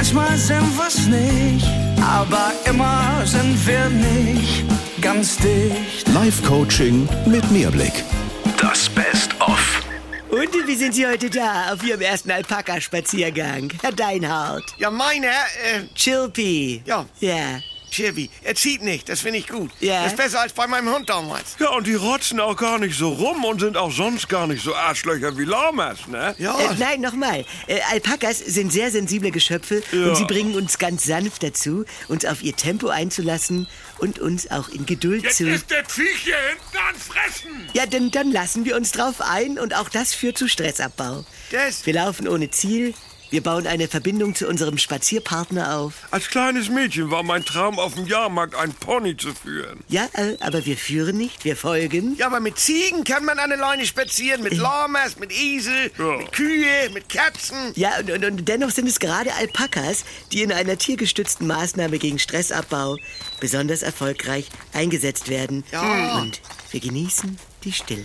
Manchmal sind wir's nicht, aber immer sind wir nicht ganz dicht. Live-Coaching mit Mehrblick. Das Best-of. Und wie sind Sie heute da auf Ihrem ersten Alpaka-Spaziergang, Herr Deinhardt? Ja, meiner, Chilpy. Ja. Ja. Chirby, er zieht nicht, das finde ich gut. Ja. Das ist besser als bei meinem Hund damals. Ja, und die rotzen auch gar nicht so rum und sind auch sonst gar nicht so Arschlöcher wie Lamas, ne? Ja. Nein, nochmal. Alpakas sind sehr sensible Geschöpfe und sie bringen uns ganz sanft dazu, uns auf ihr Tempo einzulassen und uns auch in Geduld Jetzt zu... ist der Viech hier hinten an Fressen! Ja, denn dann lassen wir uns drauf ein und auch das führt zu Stressabbau. Wir laufen ohne Ziel. Wir bauen eine Verbindung zu unserem Spazierpartner auf. Als kleines Mädchen war mein Traum, auf dem Jahrmarkt einen Pony zu führen. Ja, aber wir führen nicht, wir folgen. Ja, aber mit Ziegen kann man an der Leine spazieren, mit Lamas, mit Esel, mit Kühe, mit Katzen. Ja, und dennoch sind es gerade Alpakas, die in einer tiergestützten Maßnahme gegen Stressabbau besonders erfolgreich eingesetzt werden. Ja. Und wir genießen die Stille.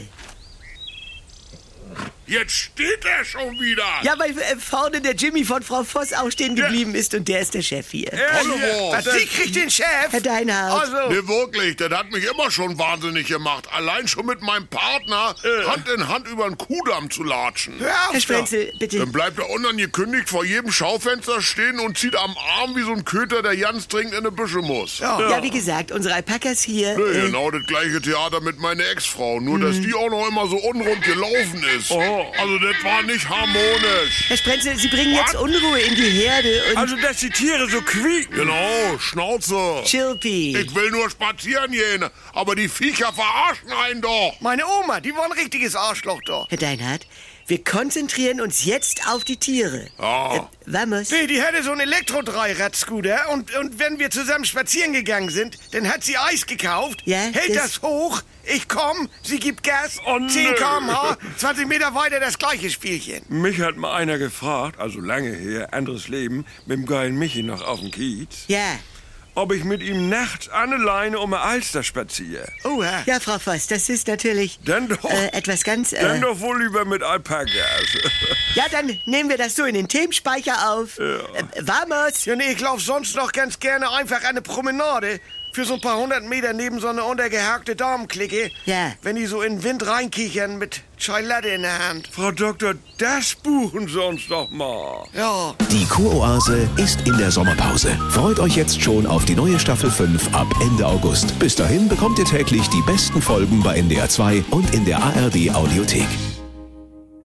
Jetzt steht er schon wieder! Ja, weil vorne der Jimmy von Frau Voss auch stehen geblieben ist und der ist der Chef hier. Hallo! Was, Sie kriegt den Chef? Herr Deinhardt. Also, Nee, wirklich, das hat mich immer schon wahnsinnig gemacht. Allein schon mit meinem Partner Hand in Hand über den Kuhdamm zu latschen. hör auf, Herr Sprenzel, bitte. Dann bleibt er unangekündigt vor jedem Schaufenster stehen und zieht am Arm wie so ein Köter, der ganz dringend in die Büsche muss. Ja, wie gesagt, unsere Alpakas hier... Nee, genau das gleiche Theater mit meiner Ex-Frau, nur dass die auch noch immer so unrund gelaufen ist. Also das war nicht harmonisch. Herr Sprenzel, Sie bringen jetzt Unruhe in die Herde und... Also, dass die Tiere so quieken. Genau, Schnauze. Chilpy. Ich will nur spazieren gehen, aber die Viecher verarschen einen doch. meine Oma, die war ein richtiges Arschloch da. Herr Deinhardt, wir konzentrieren uns jetzt auf die Tiere. Vamos. Nee, die hatte so einen Elektro-3-Rad-Scooter und wenn wir zusammen spazieren gegangen sind, dann hat sie Eis gekauft, Ja, hält das- das hoch, ich komm, sie gibt Gas, Oh, 10 nö. km/h, 20 Meter weiter das gleiche Spielchen. Mich hat mal einer gefragt, also lange her, anderes Leben, mit dem geilen Michi noch auf dem Kiez, Ja. ob ich mit ihm nachts an der Leine um eine Alster spaziere. Oha. Ja, Frau Voss, das ist natürlich Dann doch. etwas ganz... Dann doch wohl lieber mit Alpakas. Ja, dann nehmen wir das so in den Themenspeicher auf. Vamos. Ja, nee, ich lauf sonst noch ganz gerne einfach eine Promenade für so ein paar 100 Meter neben so einer untergehakte Damenklicke. Ja. Wenn die so in den Wind reinkichern mit Chai Latte in der Hand. Frau Doktor, das buchen Sie uns doch mal. Ja. Die Kuroase ist in der Sommerpause. Freut euch jetzt schon auf die neue Staffel 5 ab Ende August. Bis dahin bekommt ihr täglich die besten Folgen bei NDR 2 und in der ARD Audiothek.